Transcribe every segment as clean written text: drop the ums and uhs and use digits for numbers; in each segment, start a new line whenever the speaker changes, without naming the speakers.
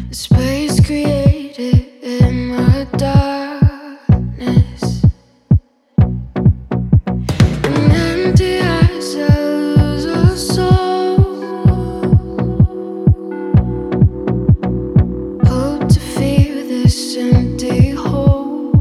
Space created in my darkness. In empty eyes, I lose a soul. Hope to feel this empty hole.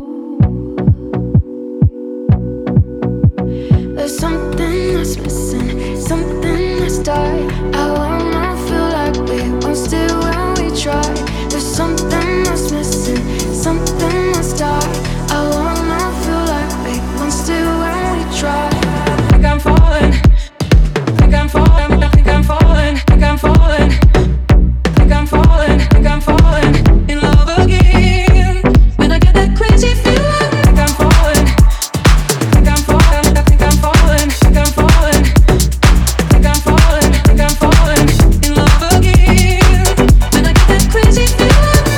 There's something that's missing, something that's died. I wanna feel like we once did when we tried. There's something that's missing, something that's died. I wanna feel like we once did when we tried.
I think I'm falling, think I'm falling, think I'm falling, think I'm falling, think I'm falling, think I'm falling in love again. When I get that crazy feeling, think I'm falling, think I'm falling, think I'm falling, think I'm falling, think I'm falling, think I'm falling in love again. When I get that crazy feeling.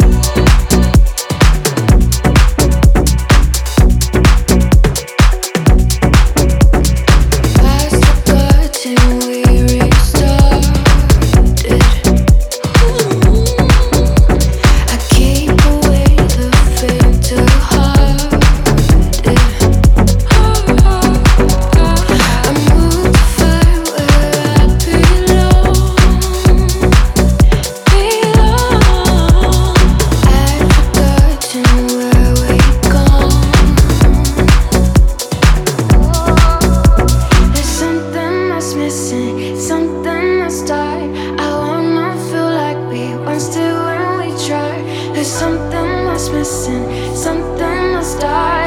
Past the curtain, we restarted. I keep away the faint-hearted. I move to find where I belong. I've forgotten where we've gone. There's something that's missing, something that's died. I wanna feel like we once did when we tried. There's something that's missing, something that's died.